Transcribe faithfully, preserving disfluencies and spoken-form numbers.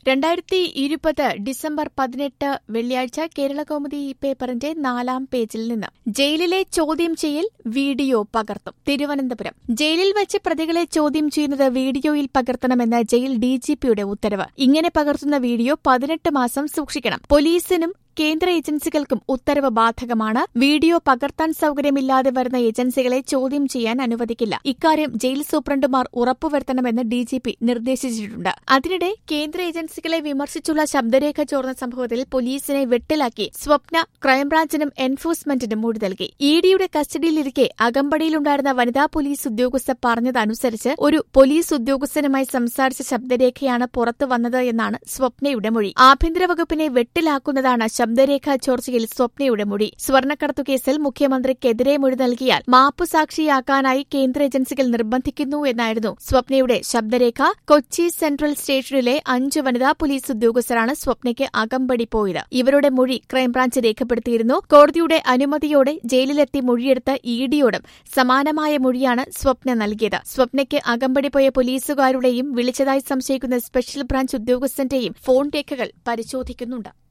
രണ്ടായിരത്തി ഇരുപത് ഡിസംബർ പതിനെട്ട് വെള്ളിയാഴ്ച കേരളകൗമുദി പേപ്പറിന്റെ നാലാം പേജിൽ നിന്ന് ജയിലിലെ ചോദ്യം ചെയ്യൽ വീഡിയോ പകർത്തും. തിരുവനന്തപുരം ജയിലിൽ വച്ച് പ്രതികളെ ചോദ്യം ചെയ്യുന്നത് വീഡിയോയിൽ പകർത്തണമെന്ന് ജയിൽ ഡിജിപിയുടെ ഉത്തരവ്. ഇങ്ങനെ പകർത്തുന്ന വീഡിയോ പതിനെട്ട് മാസം സൂക്ഷിക്കണം. പോലീസിനും കേന്ദ്ര ഏജൻസികൾക്കും ഉത്തരവ് ബാധകമാണ്. വീഡിയോ പകർത്താൻ സൌകര്യമില്ലാതെ വരുന്ന ഏജൻസികളെ ചോദ്യം ചെയ്യാൻ അനുവദിക്കില്ല. ഇക്കാര്യം ജയിൽ സൂപ്രണ്ടുമാർ ഉറപ്പുവരുത്തണമെന്ന് ഡിജിപി നിർദ്ദേശിച്ചിട്ടുണ്ട്. അതിനിടെ കേന്ദ്ര ഏജൻസികളെ വിമർശിച്ചുള്ള ശബ്ദരേഖ ചോർന്ന സംഭവത്തിൽ പോലീസിനെ വെട്ടിലാക്കി സ്വപ്ന ക്രൈംബ്രാഞ്ചിനും എൻഫോഴ്സ്മെന്റിനും മൊഴി നൽകി. ഇഡിയുടെ കസ്റ്റഡിയിലിരിക്കെ അകമ്പടിയിലുണ്ടായിരുന്ന വനിതാ പോലീസ് ഉദ്യോഗസ്ഥ പറഞ്ഞതനുസരിച്ച് ഒരു പോലീസ് ഉദ്യോഗസ്ഥനുമായി സംസാരിച്ച ശബ്ദരേഖയാണ് പുറത്തുവന്നത് എന്നാണ് സ്വപ്നയുടെ മൊഴി. ആഭ്യന്തര വകുപ്പിനെ വെട്ടിലാക്കുന്നതാണ് ശബ്ദരേഖാ ചോർച്ചയിൽ സ്വപ്നയുടെ മൊഴി. സ്വർണ്ണക്കടത്തു കേസിൽ മുഖ്യമന്ത്രിക്കെതിരെ മൊഴി നൽകിയാൽ മാപ്പുസാക്ഷിയാക്കാനായി കേന്ദ്ര ഏജൻസികൾ നിർബന്ധിക്കുന്നു എന്നായിരുന്നു സ്വപ്നയുടെ ശബ്ദരേഖ. കൊച്ചി സെൻട്രൽ സ്റ്റേഷനിലെ അഞ്ച് വനിതാ പോലീസ് ഉദ്യോഗസ്ഥരാണ് സ്വപ്നയ്ക്ക് അകമ്പടി പോയത്. ഇവരുടെ മൊഴി ക്രൈംബ്രാഞ്ച് രേഖപ്പെടുത്തിയിരുന്നു. കോടതിയുടെ അനുമതിയോടെ ജയിലിലെത്തി മൊഴിയെടുത്ത ഇഡിയോടും സമാനമായ മൊഴിയാണ് സ്വപ്ന നൽകിയത്. സ്വപ്നയ്ക്ക് അകമ്പടി പോയ പോലീസുകാരുടെയും വിളിച്ചതായി സംശയിക്കുന്ന സ്പെഷ്യൽ ബ്രാഞ്ച് ഉദ്യോഗസ്ഥന്റെയും ഫോൺ രേഖകൾ പരിശോധിക്കുന്നുണ്ട്.